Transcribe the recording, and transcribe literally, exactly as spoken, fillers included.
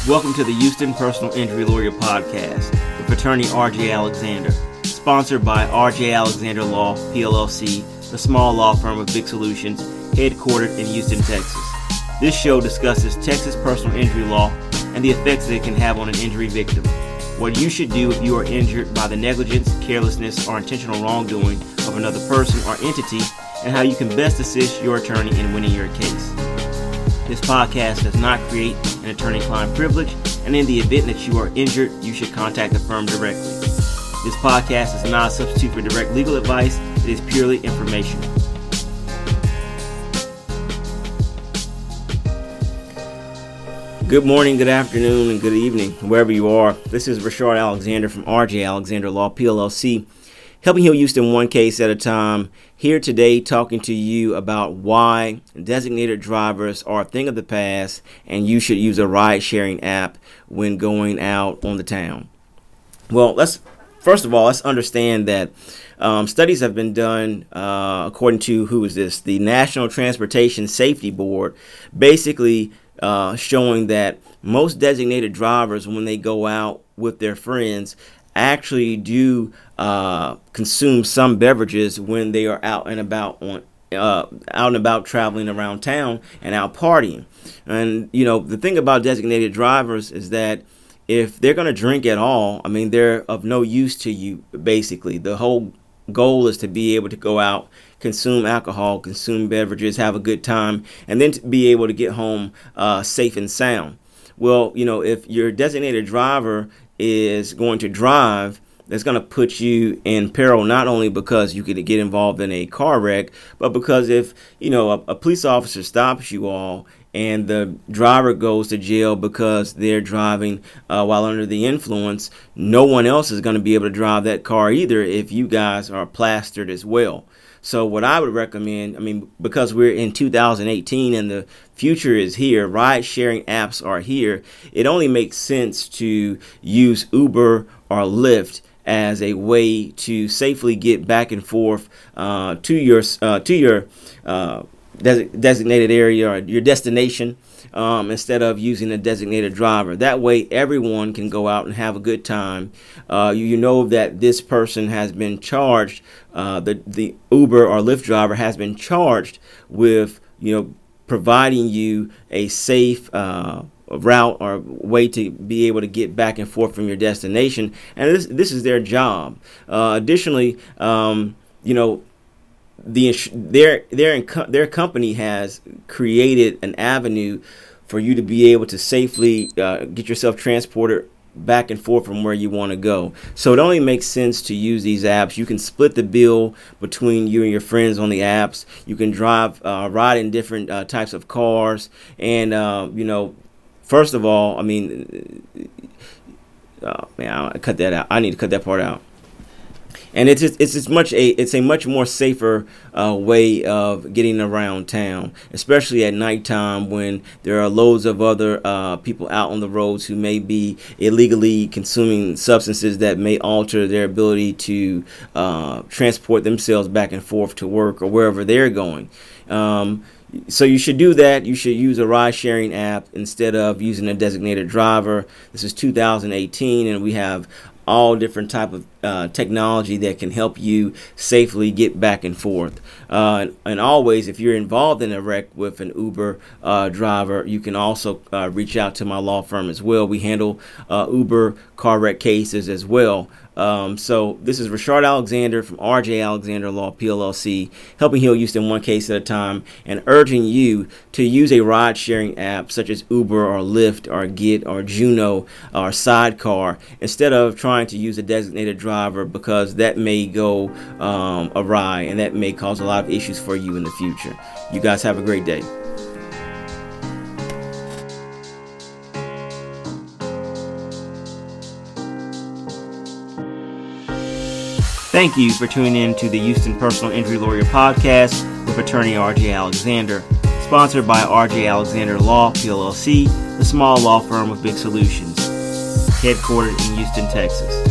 Welcome to the Houston Personal Injury Lawyer Podcast with attorney R J Alexander, sponsored by R J Alexander Law, P L L C, the small law firm of Big Solutions, headquartered in Houston, Texas. This show discusses Texas personal injury law and the effects that it can have on an injury victim, what you should do if you are injured by the negligence, carelessness, or intentional wrongdoing of another person or entity, and how you can best assist your attorney in winning your case. This podcast does not create an attorney-client privilege, and in the event that you are injured, you should contact the firm directly. This podcast is not a substitute for direct legal advice. It is purely informational. Good morning, good afternoon, and good evening, wherever you are. This is Rashard Alexander from R J Alexander Law, P L L C, helping heal Houston one case at a time. Here today talking to you about why designated drivers are a thing of the past and you should use a ride-sharing app when going out on the town. Well, let's first of all, let's understand that um, studies have been done uh, according to, who is this? The National Transportation Safety Board, basically uh, showing that most designated drivers, when they go out with their friends, actually do uh, consume some beverages when they are out and about on uh, out and about traveling around town and out partying. And you know, the thing about designated drivers is that if they're going to drink at all, I mean, they're of no use to you. Basically, the whole goal is to be able to go out, consume alcohol, consume beverages, have a good time, and then to be able to get home uh, safe and sound. Well, you know, if your designated driver is going to drive, that's going to put you in peril, not only because you could get involved in a car wreck, but because if, you know, a, a police officer stops you all and the driver goes to jail because they're driving uh, while under the influence, no one else is going to be able to drive that car either if you guys are plastered as well. So what I would recommend, I mean, because we're in two thousand eighteen and the future is here, ride-sharing apps are here, it only makes sense to use Uber or Lyft as a way to safely get back and forth uh, to your uh, to your uh, des- designated area or your destination, um, instead of using a designated driver. That way, everyone can go out and have a good time. Uh, you, you know that this person has been charged. Uh, the the Uber or Lyft driver has been charged with, you know, providing you a safe uh, route or way to be able to get back and forth from your destination, and this this is their job. Uh, additionally, um, you know, the their their their company has created an avenue for you to be able to safely uh, get yourself transported back and forth from where you want to go. So it only makes sense to use these apps. You can split the bill between you and your friends on the apps. You can drive, uh, ride in different uh, types of cars. And, uh, you know, first of all, I mean, oh, man, I cut that out. I need to cut that part out. And it's just, it's just much a it's a much more safer uh, way of getting around town, especially at nighttime when there are loads of other uh, people out on the roads who may be illegally consuming substances that may alter their ability to uh, transport themselves back and forth to work or wherever they're going. Um, So you should do that. You should use a ride-sharing app instead of using a designated driver. This is two thousand eighteen, and we have all different type of uh, technology that can help you safely get back and forth. Uh, and, and always, if you're involved in a wreck with an Uber uh, driver, you can also uh, reach out to my law firm as well. We handle uh, Uber car wreck cases as well. Um, so this is Rashard Alexander from R J Alexander Law, P L L C, helping heal Houston one case at a time, and urging you to use a ride-sharing app such as Uber or Lyft or Get or Juno or Sidecar instead of trying to use a designated driver, because that may go um, awry and that may cause a lot of issues for you in the future. You guys have a great day. Thank you for tuning in to the Houston Personal Injury Lawyer Podcast with attorney R J Alexander, sponsored by R J Alexander Law, P L L C, the small law firm with big solutions, headquartered in Houston, Texas.